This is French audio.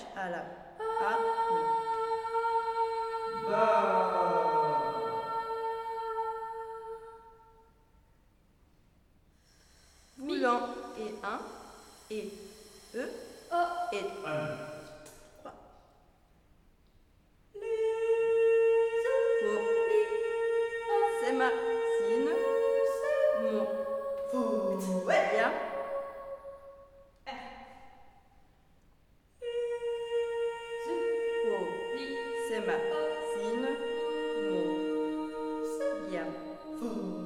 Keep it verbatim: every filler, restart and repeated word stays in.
à la A. Voulant et un et E et trois. C'est ma sine. Mon bien. C'est ma sine. Mon bien.